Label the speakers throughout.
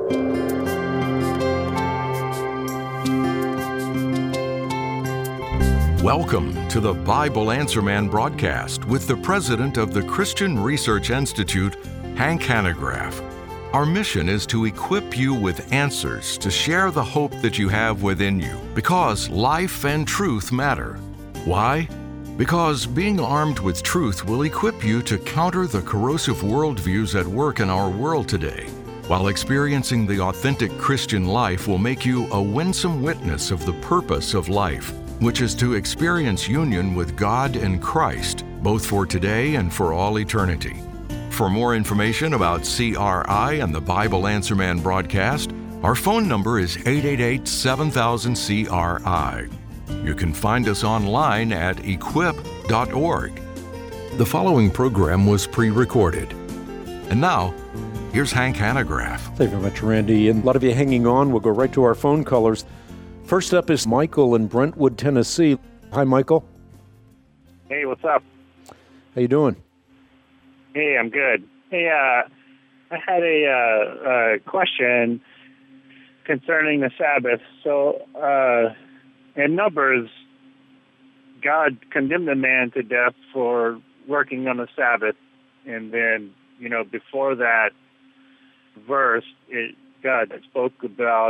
Speaker 1: Welcome to the Bible Answer Man broadcast with the president of the Christian Research Institute, Hank Hanegraaff. Our mission is to equip you with answers to share the hope that you have within you, because life and truth matter. Why? Because being armed with truth will equip you to counter the corrosive worldviews at work in our world today, while experiencing the authentic Christian life will make you a winsome witness of the purpose of life, which is to experience union with God and Christ, both for today and for all eternity. For more information about CRI and the Bible Answer Man broadcast, our phone number is 888-7000-CRI. You can find us online at equip.org. The following program was pre-recorded. And now, here's Hank Hanegraaff.
Speaker 2: Thank you very much, Randy. And a lot of you hanging on. We'll go right to our phone callers. First up is Michael in Brentwood, Tennessee. Hi, Michael.
Speaker 3: Hey, what's up?
Speaker 2: How you doing?
Speaker 3: Hey, I'm good. Hey, I had a question concerning the Sabbath. So, in Numbers, God condemned a man to death for working on the Sabbath. And then, before that verse, God spoke about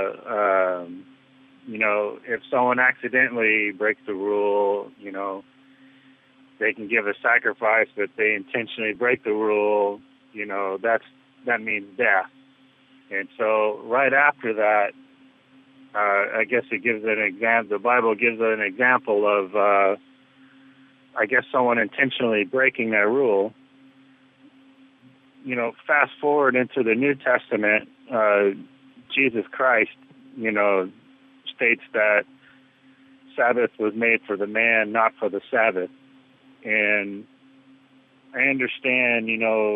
Speaker 3: if someone accidentally breaks the rule, they can give a sacrifice, but they intentionally break the rule, that means death. And so right after that, I guess it gives an example, the Bible gives an example of, someone intentionally breaking that rule. Fast forward into the New Testament, Jesus Christ, states that Sabbath was made for the man, not for the Sabbath. And I understand,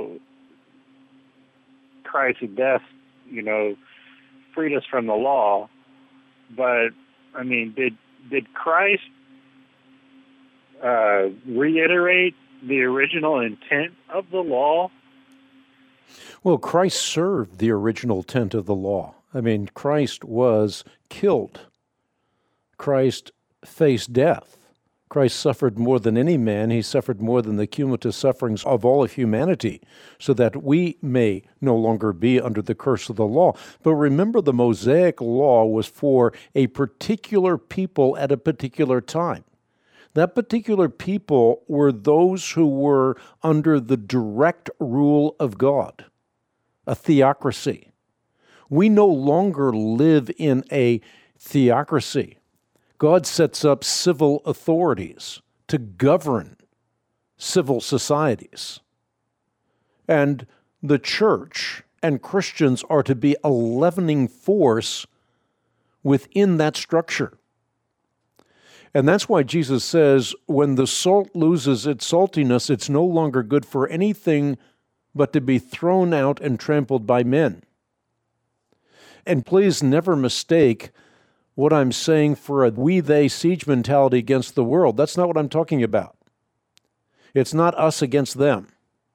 Speaker 3: Christ's death, freed us from the law. But, did Christ reiterate the original intent of the law?
Speaker 2: Well, Christ served the original intent of the law. Christ was killed. Christ faced death. Christ suffered more than any man. He suffered more than the cumulative sufferings of all of humanity, so that we may no longer be under the curse of the law. But remember, the Mosaic law was for a particular people at a particular time. That particular people were those who were under the direct rule of God, a theocracy. We no longer live in a theocracy. God sets up civil authorities to govern civil societies. And the church and Christians are to be a leavening force within that structure. And that's why Jesus says, when the salt loses its saltiness, it's no longer good for anything but to be thrown out and trampled by men. And please never mistake what I'm saying for a we-they siege mentality against the world. That's not what I'm talking about. It's not us against them.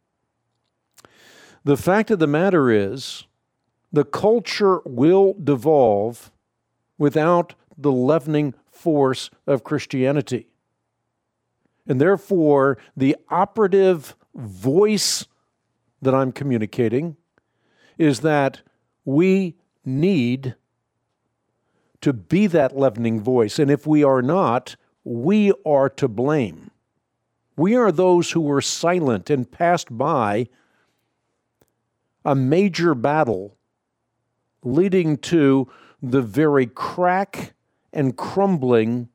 Speaker 2: The fact of the matter is, the culture will devolve without the leavening force of Christianity. And therefore, the operative voice that I'm communicating is that we need to be that leavening voice. And if we are not, we are to blame. We are those who were silent and passed by a major battle leading to the very crack and crumbling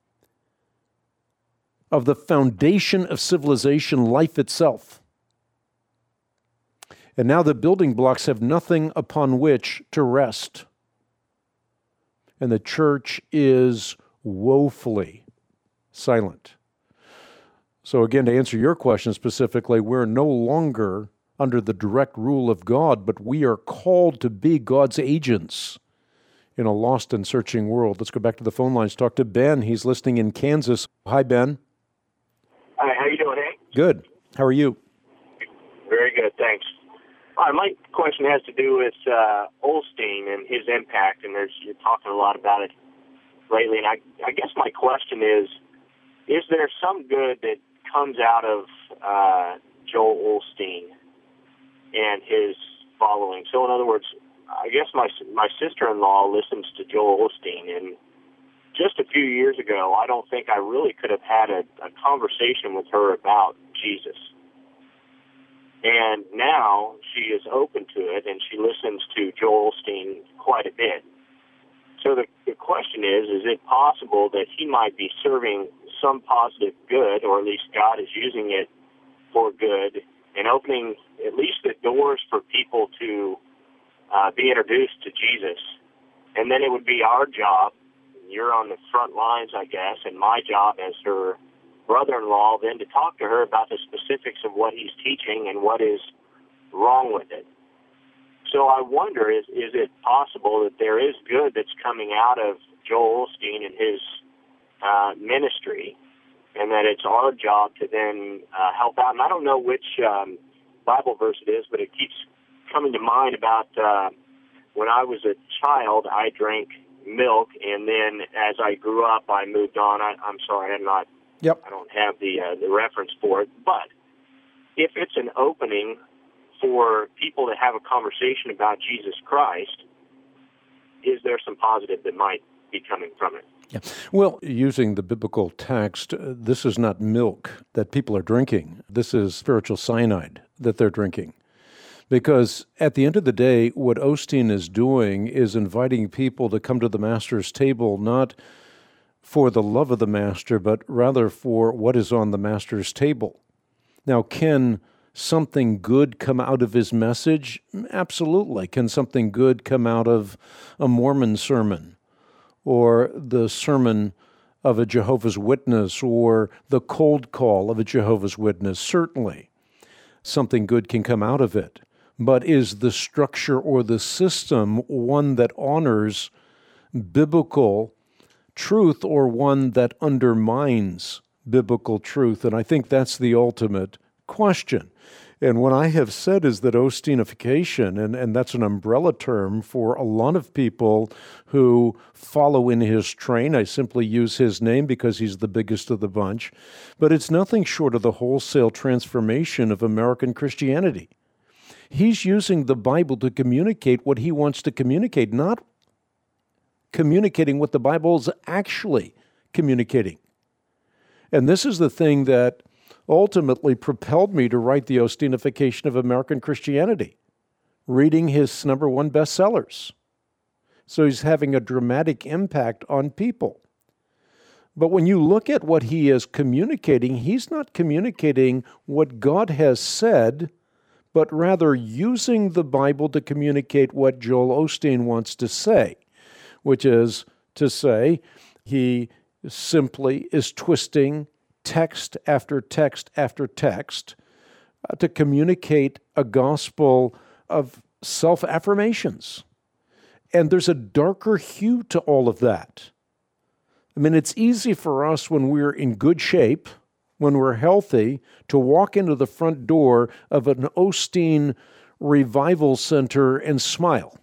Speaker 2: of the foundation of civilization, life itself. And now the building blocks have nothing upon which to rest. And the church is woefully silent. So again, to answer your question specifically, we're no longer under the direct rule of God, but we are called to be God's agents in a lost and searching world. Let's go back to the phone lines. Talk to Ben. He's listening in Kansas. Hi, Ben.
Speaker 4: Hi, how you doing, Hank?
Speaker 2: Good. How are you?
Speaker 4: Very good, thanks. All right, my question has to do with Osteen and his impact, and you're talking a lot about it lately. And I guess my question is there some good that comes out of Joel Osteen and his following? So, in other words, I guess my sister-in-law listens to Joel Osteen, and just a few years ago, I don't think I really could have had a conversation with her about Jesus. And now she is open to it, and she listens to Joel Osteen quite a bit. So the question is it possible that he might be serving some positive good, or at least God is using it for good, and opening at least the doors for people to be introduced to Jesus? And then it would be our job, you're on the front lines, I guess, and my job as her brother-in-law then to talk to her about the specifics of what he's teaching and what is wrong with it. So I wonder, is it possible that there is good that's coming out of Joel Osteen and his ministry, and that it's our job to then help out? And I don't know which Bible verse it is, but it keeps coming to mind about when I was a child, I drank milk, and then as I grew up, I moved on. I'm sorry, I'm not.
Speaker 2: Yep.
Speaker 4: I don't have the reference for it. But if it's an opening for people to have a conversation about Jesus Christ, is there some positive that might be coming from it?
Speaker 2: Yeah. Well, using the biblical text, this is not milk that people are drinking. This is spiritual cyanide that they're drinking. Because at the end of the day, what Osteen is doing is inviting people to come to the Master's table, not for the love of the Master, but rather for what is on the Master's table. Now, can something good come out of his message? Absolutely. Can something good come out of a Mormon sermon, or the sermon of a Jehovah's Witness, or the cold call of a Jehovah's Witness? Certainly. Something good can come out of it. But is the structure or the system one that honors biblical truth, or one that undermines biblical truth? And I think that's the ultimate question. And what I have said is that Osteenification, and that's an umbrella term for a lot of people who follow in his train. I simply use his name because he's the biggest of the bunch. But it's nothing short of the wholesale transformation of American Christianity. He's using the Bible to communicate what he wants to communicate, not communicating what the Bible is actually communicating. And this is the thing that ultimately propelled me to write The Osteenification of American Christianity, reading his #1 bestsellers. So he's having a dramatic impact on people. But when you look at what he is communicating, he's not communicating what God has said, but rather using the Bible to communicate what Joel Osteen wants to say, which is to say he simply is twisting text after text after text to communicate a gospel of self-affirmations. And there's a darker hue to all of that. I mean, it's easy for us when we're in good shape, when we're healthy, to walk into the front door of an Osteen revival center and smile.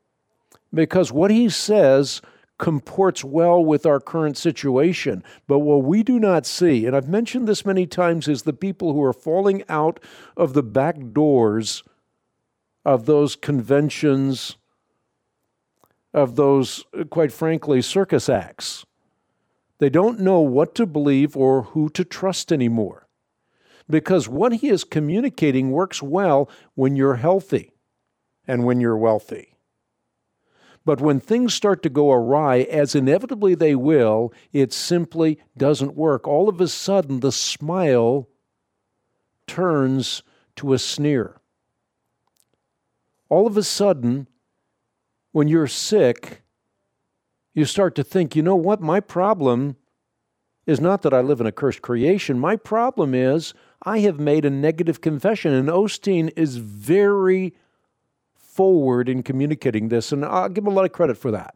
Speaker 2: Because what he says comports well with our current situation. But what we do not see, and I've mentioned this many times, is the people who are falling out of the back doors of those conventions, of those, quite frankly, circus acts. They don't know what to believe or who to trust anymore. Because what he is communicating works well when you're healthy and when you're wealthy. But when things start to go awry, as inevitably they will, it simply doesn't work. All of a sudden, the smile turns to a sneer. All of a sudden, when you're sick, you start to think, you know what, my problem is not that I live in a cursed creation. My problem is I have made a negative confession. And Osteen is very forward in communicating this, and I'll give him a lot of credit for that.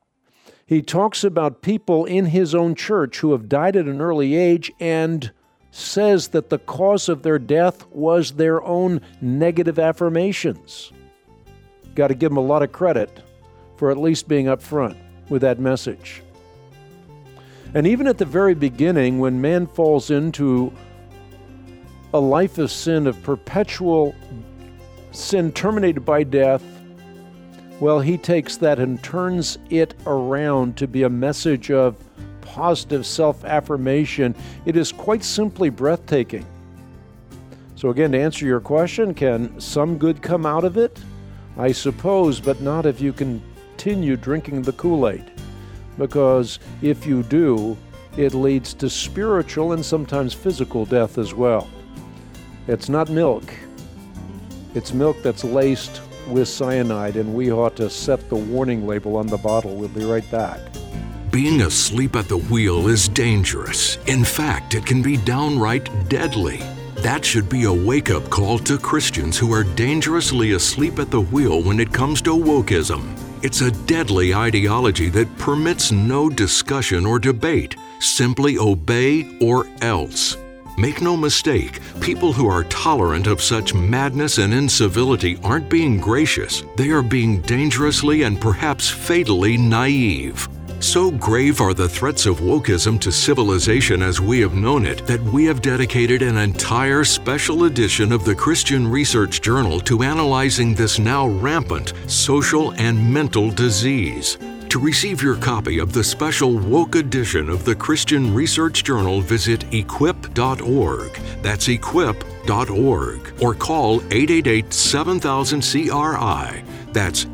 Speaker 2: He talks about people in his own church who have died at an early age and says that the cause of their death was their own negative affirmations. Got to give them a lot of credit for at least being upfront with that message. And even at the very beginning, when man falls into a life of sin, of perpetual sin terminated by death, well, he takes that and turns it around to be a message of positive self-affirmation. It is quite simply breathtaking. So again, to answer your question, can some good come out of it? I suppose, but not if you continue drinking the Kool-Aid. Because if you do, it leads to spiritual and sometimes physical death as well. It's not milk. It's milk that's laced with cyanide, and we ought to set the warning label on the bottle. We'll be right back.
Speaker 1: Being asleep at the wheel is dangerous. In fact, it can be downright deadly. That should be a wake-up call to Christians who are dangerously asleep at the wheel when it comes to wokeism. It's a deadly ideology that permits no discussion or debate. Simply obey or else. Make no mistake, people who are tolerant of such madness and incivility aren't being gracious. They are being dangerously and perhaps fatally naive. So grave are the threats of wokeism to civilization as we have known it that we have dedicated an entire special edition of the Christian Research Journal to analyzing this now rampant social and mental disease. To receive your copy of the special woke edition of the Christian Research Journal, visit equip.org. That's equip.org. Or call 888-7000-CRI. That's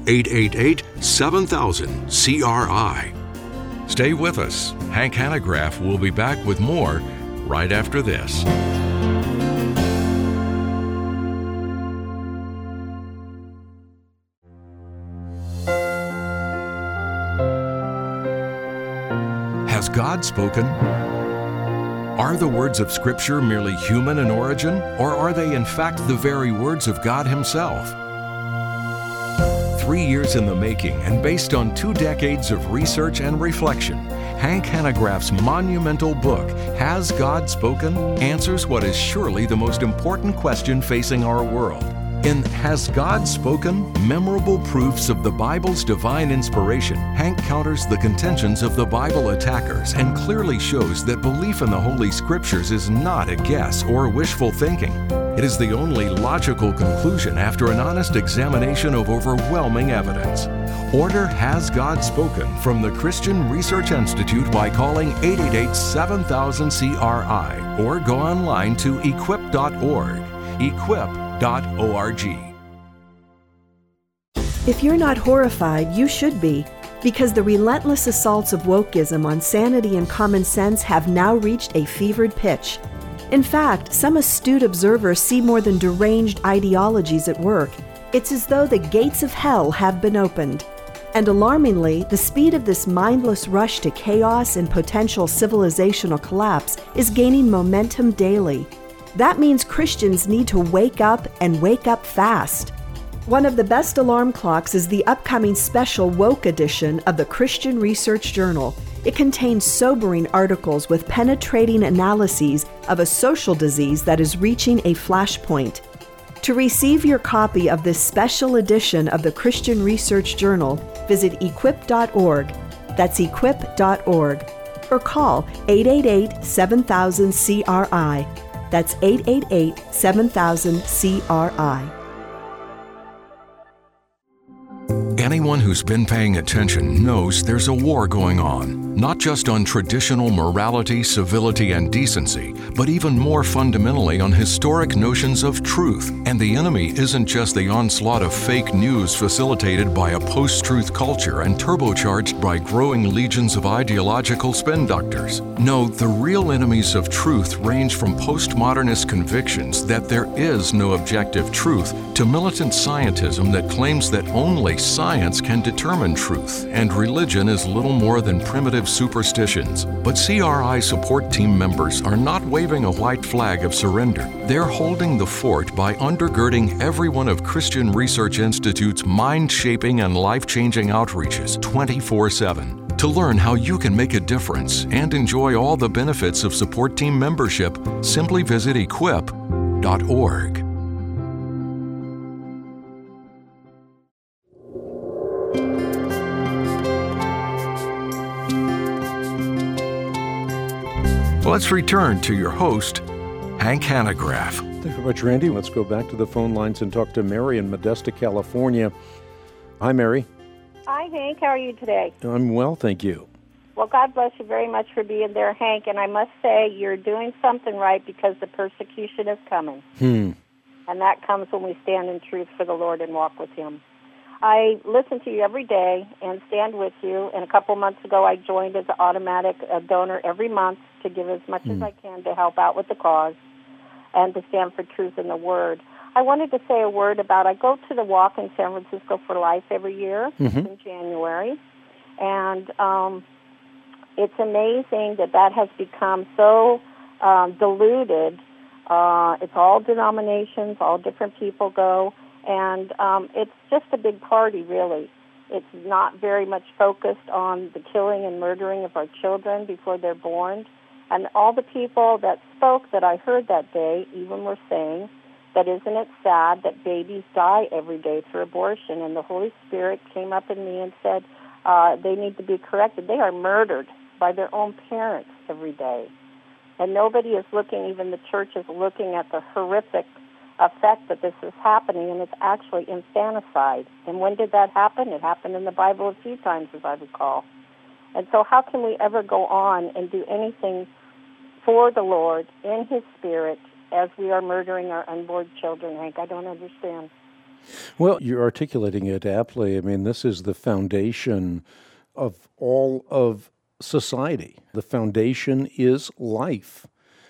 Speaker 1: 888-7000-CRI. Stay with us. Hank Hanegraaff will be back with more right after this. Has God spoken? Are the words of Scripture merely human in origin, or are they in fact the very words of God Himself? 3 years in the making and based on 2 decades of research and reflection, Hank Hanegraaff's monumental book, Has God Spoken?, answers what is surely the most important question facing our world. In Has God Spoken? Memorable Proofs of the Bible's Divine Inspiration, Hank counters the contentions of the Bible attackers and clearly shows that belief in the Holy Scriptures is not a guess or wishful thinking. It is the only logical conclusion after an honest examination of overwhelming evidence. Order Has God Spoken from the Christian Research Institute by calling 888-7000-CRI or go online to equip.org. Equip.org.
Speaker 5: If you're not horrified, you should be, because the relentless assaults of wokeism on sanity and common sense have now reached a fevered pitch. In fact, some astute observers see more than deranged ideologies at work. It's as though the gates of hell have been opened. And alarmingly, the speed of this mindless rush to chaos and potential civilizational collapse is gaining momentum daily. That means Christians need to wake up and wake up fast. One of the best alarm clocks is the upcoming special Woke edition of the Christian Research Journal. It contains sobering articles with penetrating analyses of a social disease that is reaching a flashpoint. To receive your copy of this special edition of the Christian Research Journal, visit equip.org. That's equip.org. Or call 888-7000-CRI. That's 888-7000-CRI.
Speaker 1: Anyone who's been paying attention knows there's a war going on, not just on traditional morality, civility, and decency, but even more fundamentally on historic notions of truth. And the enemy isn't just the onslaught of fake news facilitated by a post-truth culture and turbocharged by growing legions of ideological spin doctors. No, the real enemies of truth range from postmodernist convictions that there is no objective truth to militant scientism that claims that only science can determine truth, and religion is little more than primitive superstitions. But CRI support team members are not waving a white flag of surrender. They're holding the fort by undergirding every one of Christian Research Institute's mind-shaping and life-changing outreaches 24/7. To learn how you can make a difference and enjoy all the benefits of support team membership, simply visit equip.org. Let's return to your host, Hank Hanegraaff.
Speaker 2: Thank you very much, Randy. Let's go back to the phone lines and talk to Mary in Modesto, California. Hi, Mary.
Speaker 6: Hi, Hank. How are you today?
Speaker 2: I'm well, thank you.
Speaker 6: Well, God bless you very much for being there, Hank. And I must say, you're doing something right because the persecution is coming. And that comes when we stand in truth for the Lord and walk with Him. I listen to you every day and stand with you. And a couple months ago, I joined as an automatic donor every month to give as much as I can to help out with the cause and to stand for truth in the Word. I wanted to say a word about, I go to the walk in San Francisco for Life every year in January, and it's amazing that has become so diluted. It's all denominations, all different people go, and it's just a big party, really. It's not very much focused on the killing and murdering of our children before they're born. And all the people that spoke that I heard that day even were saying that isn't it sad that babies die every day through abortion? And the Holy Spirit came up in me and said they need to be corrected. They are murdered by their own parents every day. And nobody is looking, even the church is looking at the horrific effect that this is happening, and it's actually infanticide. And when did that happen? It happened in the Bible a few times, as I recall. And so how can we ever go on and do anything for the Lord in His Spirit as we are murdering our unborn children, Hank? I don't understand.
Speaker 2: Well, you're articulating it aptly. I mean, this is the foundation of all of society. The foundation is life.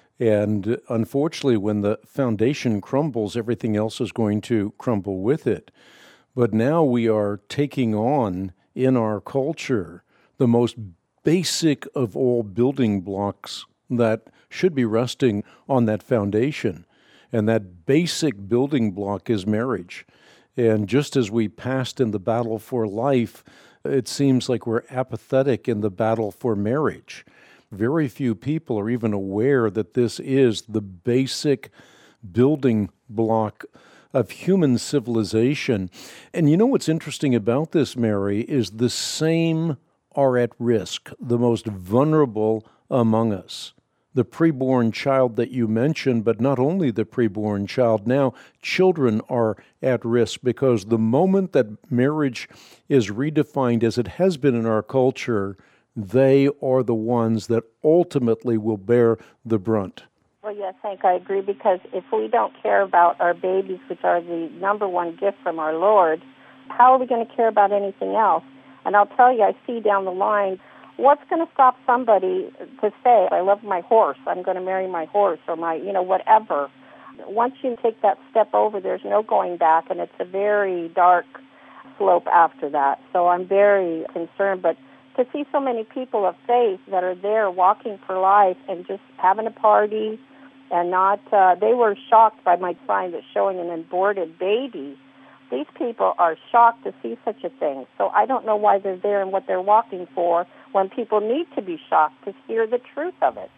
Speaker 2: And unfortunately, when the foundation crumbles, everything else is going to crumble with it. But now we are taking on in our culture the most basic of all building blocks that should be resting on that foundation. And that basic building block is marriage. And just as we passed in the battle for life, it seems like we're apathetic in the battle for marriage. Very few people are even aware that this is the basic building block of human civilization. And you know what's interesting about this, Mary, is the same are at risk, the most vulnerable among us. The preborn child that you mentioned, but not only the preborn child, now children are at risk because the moment that marriage is redefined as it has been in our culture, they are the ones that ultimately will bear the brunt.
Speaker 6: Well, yes, Hank, I agree, because if we don't care about our babies, which are the number one gift from our Lord, how are we going to care about anything else? And I'll tell you, I see down the line, what's going to stop somebody to say, I love my horse, I'm going to marry my horse, or my, whatever. Once you take that step over, there's no going back, and it's a very dark slope after that. So I'm very concerned, but to see so many people of faith that are there walking for life and just having a party and not, they were shocked by my sign that's showing an aborted baby. These people are shocked to see such a thing. So I don't know why they're there and what they're walking for when people need to be shocked to hear the truth of it.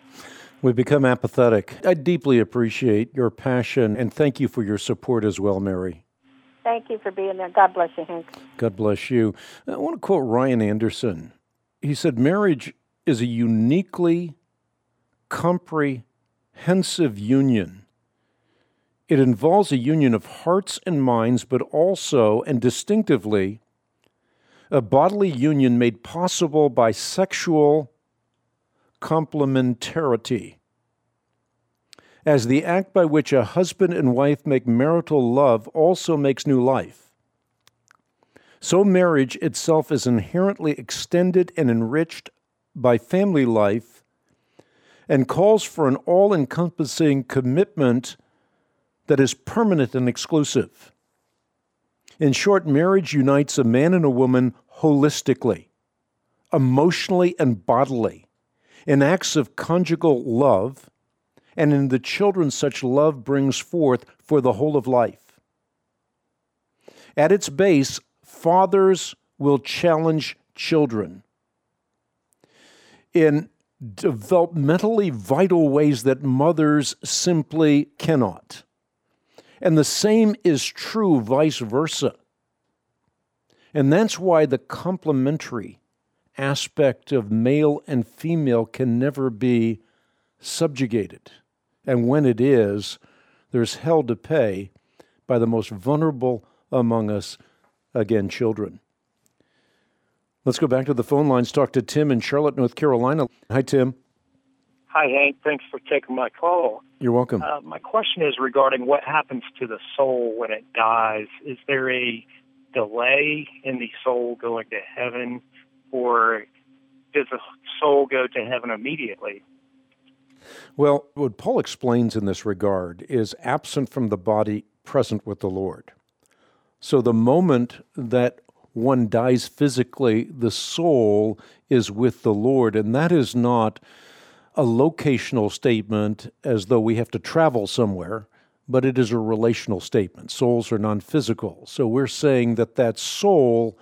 Speaker 2: We become apathetic. I deeply appreciate your passion, and thank you for your support as well, Mary.
Speaker 6: Thank you for being there. God bless you, Hank.
Speaker 2: God bless you. I want to quote Ryan Anderson. He said, marriage is a uniquely comprehensive union. It involves a union of hearts and minds, but also, and distinctively, a bodily union made possible by sexual complementarity. As the act by which a husband and wife make marital love also makes new life, so marriage itself is inherently extended and enriched by family life and calls for an all-encompassing commitment that is permanent and exclusive. In short, marriage unites a man and a woman holistically, emotionally and bodily, in acts of conjugal love, and in the children such love brings forth for the whole of life. At its base, fathers will challenge children in developmentally vital ways that mothers simply cannot. And the same is true vice versa. And that's why the complementary aspect of male and female can never be subjugated. And when it is, there's hell to pay by the most vulnerable among us, again, children. Let's go back to the phone lines, talk to Tim in Charlotte, North Carolina. Hi, Tim.
Speaker 7: Hi, Hank. Thanks for taking my call.
Speaker 2: You're welcome.
Speaker 7: My question is regarding what happens to the soul when it dies. Is there a delay in the soul going to heaven, or does the soul go to heaven immediately?
Speaker 2: Well, what Paul explains in this regard is absent from the body, present with the Lord. So the moment that one dies physically, the soul is with the Lord, and that is not a locational statement as though we have to travel somewhere, but it is a relational statement. Souls are non-physical. So we're saying that that soul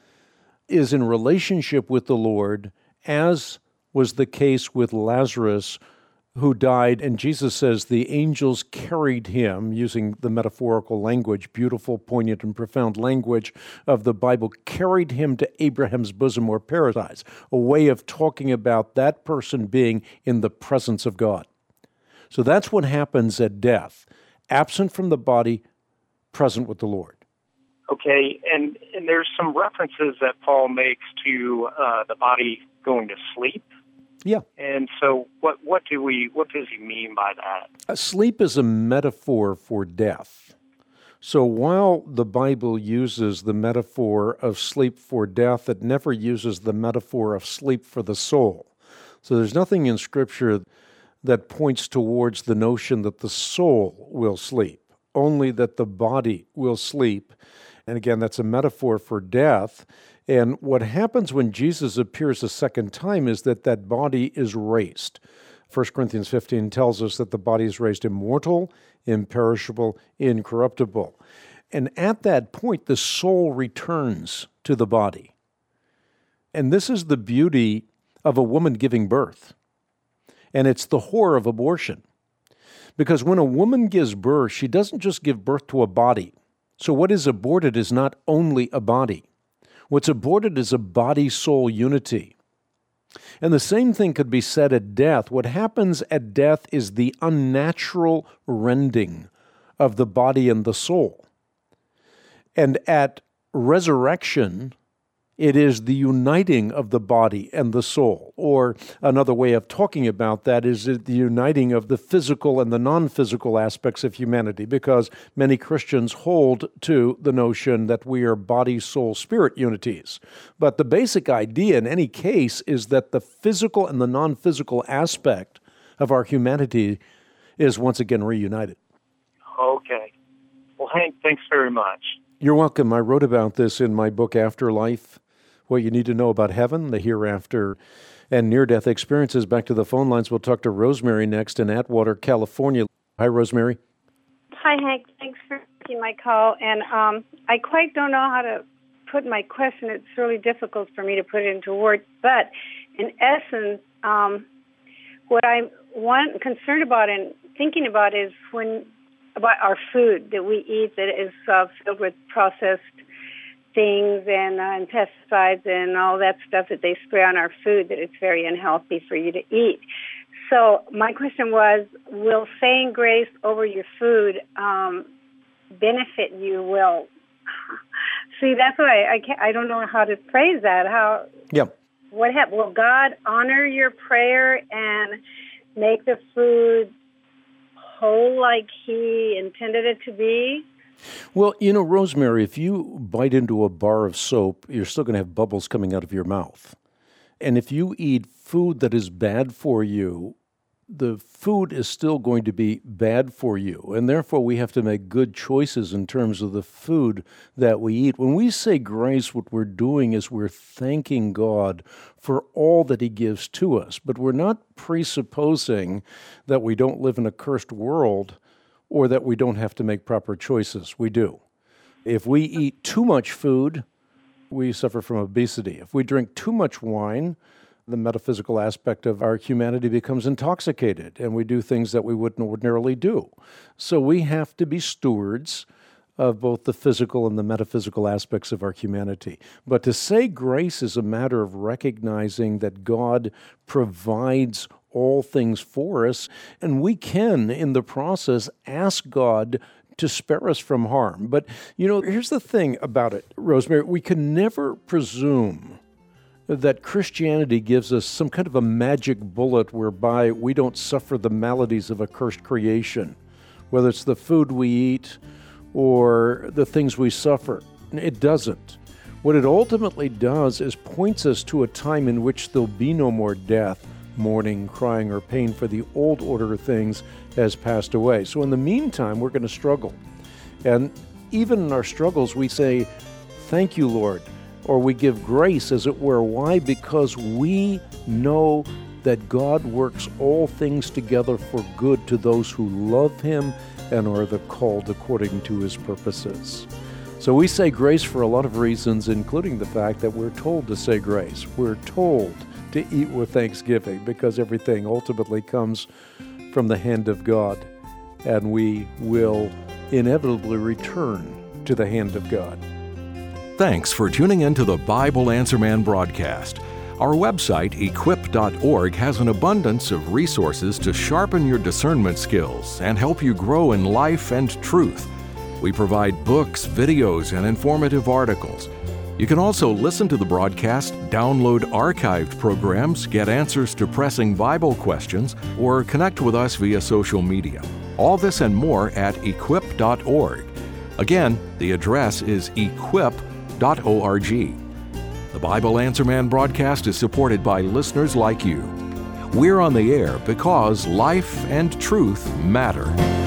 Speaker 2: is in relationship with the Lord, as was the case with Lazarus, who died, and Jesus says the angels carried him, using the metaphorical language, beautiful, poignant, and profound language of the Bible, carried him to Abraham's bosom or paradise, a way of talking about that person being in the presence of God. So that's what happens at death, absent from the body, present with the Lord.
Speaker 7: Okay, and there's some references that Paul makes to the body going to sleep.
Speaker 2: Yeah.
Speaker 7: And so what does he mean by that?
Speaker 2: Sleep is a metaphor for death. So while the Bible uses the metaphor of sleep for death, it never uses the metaphor of sleep for the soul. So there's nothing in Scripture that points towards the notion that the soul will sleep, only that the body will sleep. And again, that's a metaphor for death. And what happens when Jesus appears a second time is that that body is raised. 1 Corinthians 15 tells us that the body is raised immortal, imperishable, incorruptible. And at that point, the soul returns to the body. And this is the beauty of a woman giving birth. And it's the horror of abortion. Because when a woman gives birth, she doesn't just give birth to a body. So what is aborted is not only a body. What's aborted is a body-soul unity. And the same thing could be said at death. What happens at death is the unnatural rending of the body and the soul. And at resurrection, it is the uniting of the body and the soul. Or another way of talking about that is the uniting of the physical and the non-physical aspects of humanity, because many Christians hold to the notion that we are body, soul, spirit unities. But the basic idea in any case is that the physical and the non-physical aspect of our humanity is once again reunited.
Speaker 7: Okay. Well, Hank, thanks very much.
Speaker 2: You're welcome. I wrote about this in my book, Afterlife, What You Need to Know About Heaven, the Hereafter, and Near-Death Experiences. Back to the phone lines. We'll talk to Rosemary next in Atwater, California. Hi, Rosemary.
Speaker 8: Hi, Hank. Thanks for taking my call. And I quite don't know how to put my question. It's really difficult for me to put it into words. But in essence, what I'm concerned about and thinking about is about our food that we eat that is filled with processed things and pesticides and all that stuff that they spray on our food, that it's very unhealthy for you to eat. So my question was, will saying grace over your food benefit you? Will see, that's why I don't know how to phrase that. How?
Speaker 2: Yeah.
Speaker 8: Will God honor your prayer and make the food whole like He intended it to be?
Speaker 2: Well, Rosemary, if you bite into a bar of soap, you're still going to have bubbles coming out of your mouth. And if you eat food that is bad for you, the food is still going to be bad for you. And therefore, we have to make good choices in terms of the food that we eat. When we say grace, what we're doing is we're thanking God for all that He gives to us. But we're not presupposing that we don't live in a cursed world or that we don't have to make proper choices. We do. If we eat too much food, we suffer from obesity. If we drink too much wine, the metaphysical aspect of our humanity becomes intoxicated, and we do things that we wouldn't ordinarily do. So we have to be stewards of both the physical and the metaphysical aspects of our humanity. But to say grace is a matter of recognizing that God provides all things for us, and we can, in the process, ask God to spare us from harm. But, here's the thing about it, Rosemary. We can never presume that Christianity gives us some kind of a magic bullet whereby we don't suffer the maladies of a cursed creation, whether it's the food we eat or the things we suffer. It doesn't. What it ultimately does is points us to a time in which there'll be no more death, mourning, crying, or pain, for the old order of things has passed away. So in the meantime, we're going to struggle. And even in our struggles, we say, "Thank you, Lord," or we give grace, as it were. Why? Because we know that God works all things together for good to those who love Him and are the called according to His purposes. So we say grace for a lot of reasons, including the fact that we're told to say grace. We're told to eat with thanksgiving, because everything ultimately comes from the hand of God, and we will inevitably return to the hand of God.
Speaker 1: Thanks for tuning in to the Bible Answer Man broadcast. Our website, equip.org, has an abundance of resources to sharpen your discernment skills and help you grow in life and truth. We provide books, videos, and informative articles. You can also listen to the broadcast, download archived programs, get answers to pressing Bible questions, or connect with us via social media. All this and more at equip.org. Again, the address is equip.org. The Bible Answer Man broadcast is supported by listeners like you. We're on the air because life and truth matter.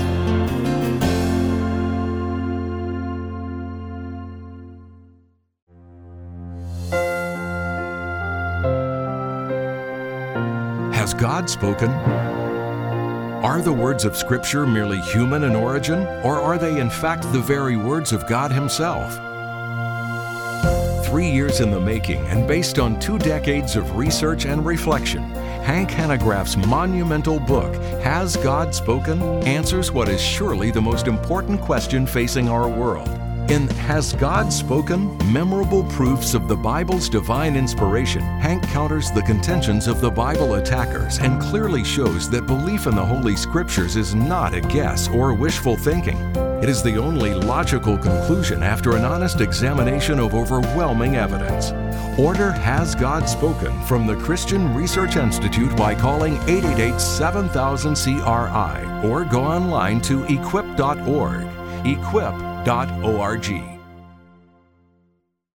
Speaker 1: Has God spoken? Are the words of Scripture merely human in origin, or are they in fact the very words of God Himself? 3 years in the making and based on 2 decades of research and reflection, Hank Hanegraaff's monumental book, Has God Spoken?, answers what is surely the most important question facing our world. In Has God Spoken? Memorable Proofs of the Bible's Divine Inspiration, Hank counters the contentions of the Bible attackers and clearly shows that belief in the Holy Scriptures is not a guess or wishful thinking. It is the only logical conclusion after an honest examination of overwhelming evidence. Order Has God Spoken from the Christian Research Institute by calling 888-7000-CRI or go online to equip.org. Equip.org.